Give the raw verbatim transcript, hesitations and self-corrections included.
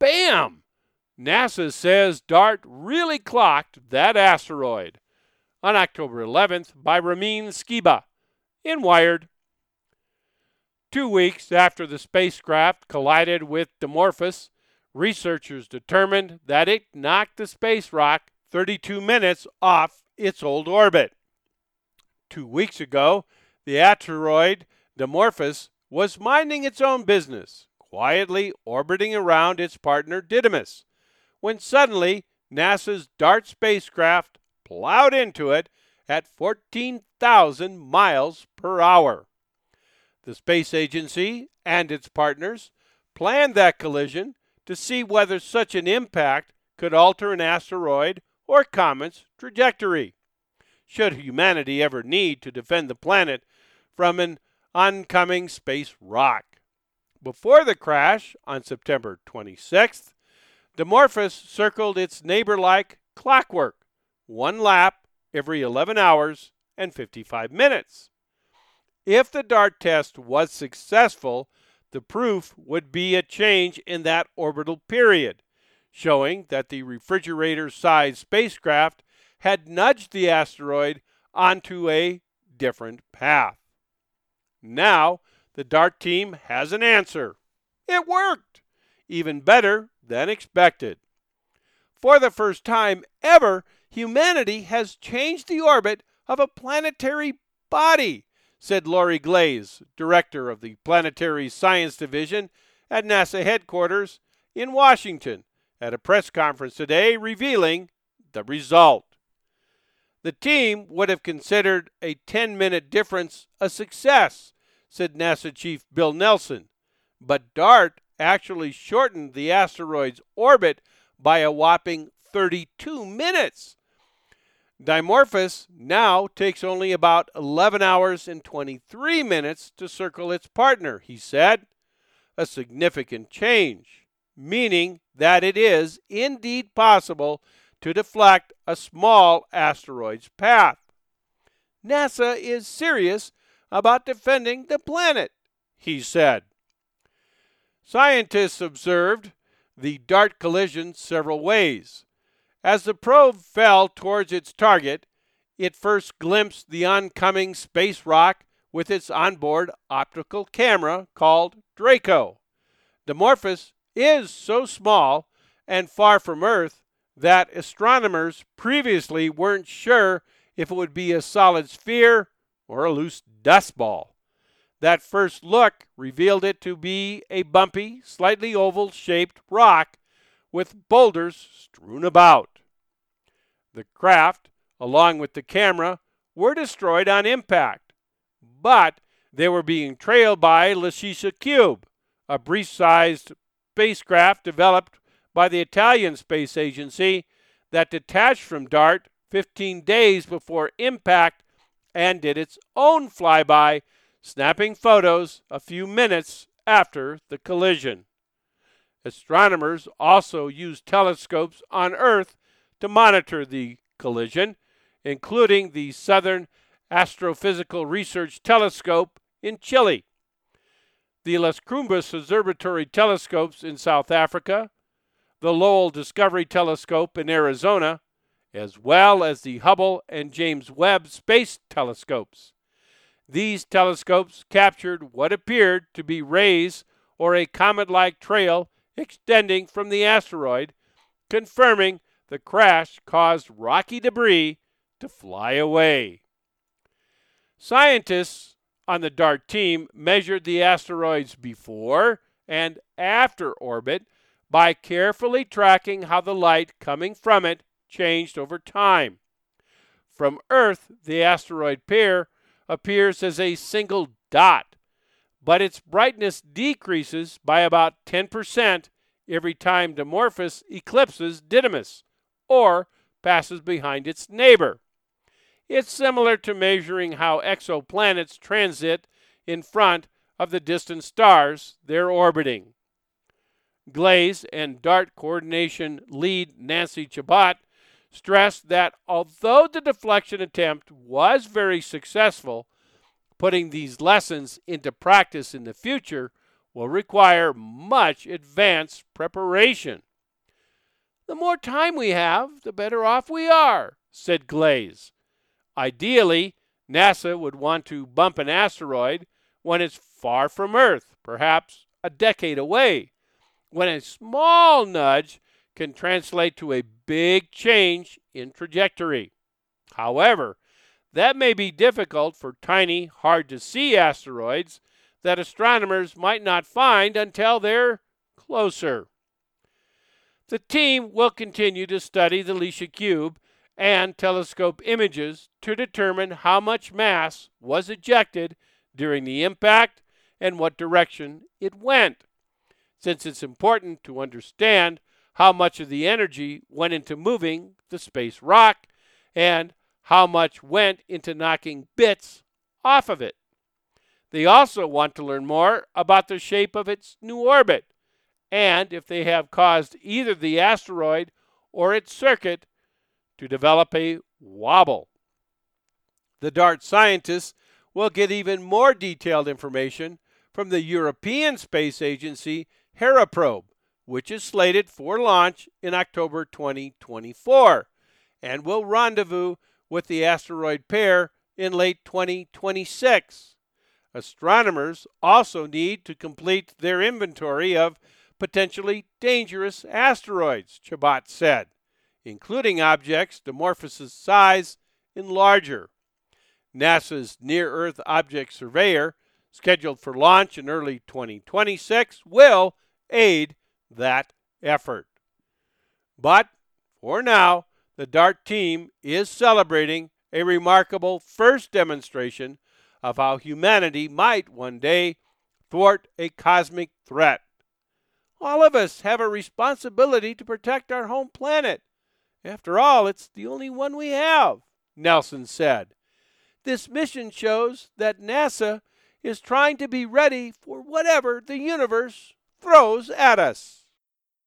bam! NASA says DART really clocked that asteroid on October eleventh by Ramin Skiba in Wired. Two weeks after the spacecraft collided with Dimorphos, researchers determined that it knocked the space rock thirty-two minutes off its old orbit. Two weeks ago, the asteroid Dimorphos was minding its own business, quietly orbiting around its partner Didymos, when suddenly NASA's DART spacecraft plowed into it at fourteen thousand miles per hour. The space agency and its partners planned that collision to see whether such an impact could alter an asteroid or comet's trajectory, should humanity ever need to defend the planet from an oncoming space rock. Before the crash on September twenty-sixth, Dimorphos circled its neighbor-like clockwork, one lap every eleven hours and fifty-five minutes. If the DART test was successful, the proof would be a change in that orbital period, showing that the refrigerator-sized spacecraft had nudged the asteroid onto a different path. Now, the DART team has an answer. It worked, even better than expected. For the first time ever, humanity has changed the orbit of a planetary body, said Lori Glaze, director of the Planetary Science Division at NASA headquarters in Washington, at a press conference today revealing the result. The team would have considered a ten-minute difference a success, said NASA Chief Bill Nelson, but DART actually shortened the asteroid's orbit by a whopping thirty-two minutes. Dimorphos now takes only about eleven hours and twenty-three minutes to circle its partner, he said. A significant change, meaning that it is indeed possible to deflect a small asteroid's path. NASA is serious about defending the planet, he said. Scientists observed the DART collision several ways. As the probe fell towards its target, it first glimpsed the oncoming space rock with its onboard optical camera called Draco. Dimorphos is so small and far from Earth that astronomers previously weren't sure if it would be a solid sphere or a loose dust ball. That first look revealed it to be a bumpy, slightly oval-shaped rock with boulders strewn about. The craft, along with the camera, were destroyed on impact, but they were being trailed by Lachesia Cube, a brief-sized spacecraft developed by the Italian Space Agency that detached from DART fifteen days before impact and did its own flyby, snapping photos a few minutes after the collision. Astronomers also used telescopes on Earth to monitor the collision, including the Southern Astrophysical Research Telescope in Chile, the Las Crumbas Observatory telescopes in South Africa, the Lowell Discovery Telescope in Arizona, as well as the Hubble and James Webb Space Telescopes. These telescopes captured what appeared to be rays or a comet-like trail extending from the asteroid, confirming the crash caused rocky debris to fly away. Scientists on the DART team measured the asteroid's before and after orbit by carefully tracking how the light coming from it changed over time. From Earth, the asteroid pair appears as a single dot, but its brightness decreases by about ten percent every time Dimorphos eclipses Didymos, or passes behind its neighbor. It's similar to measuring how exoplanets transit in front of the distant stars they're orbiting. Glaze and DART coordination lead Nancy Chabot stressed that although the deflection attempt was very successful, putting these lessons into practice in the future will require much advanced preparation. The more time we have, the better off we are, said Glaze. Ideally, NASA would want to bump an asteroid when it's far from Earth, perhaps a decade away, when a small nudge can translate to a big change in trajectory. However, that may be difficult for tiny, hard-to-see asteroids that astronomers might not find until they're closer. The team will continue to study the Licia Cube and telescope images to determine how much mass was ejected during the impact and what direction it went, since it's important to understand how much of the energy went into moving the space rock and how much went into knocking bits off of it. They also want to learn more about the shape of its new orbit and if they have caused either the asteroid or its circuit to develop a wobble. The DART scientists will get even more detailed information from the European Space Agency Hera probe, which is slated for launch in October twenty twenty-four, and will rendezvous with the asteroid pair in late twenty twenty-six. Astronomers also need to complete their inventory of potentially dangerous asteroids, Chabot said, including objects Dimorphos' size and larger. NASA's Near-Earth Object Surveyor, scheduled for launch in early twenty twenty-six, will aid that effort. But for now, the DART team is celebrating a remarkable first demonstration of how humanity might one day thwart a cosmic threat. All of us have a responsibility to protect our home planet. After all, it's the only one we have, Nelson said. This mission shows that NASA is trying to be ready for whatever the universe throws at us.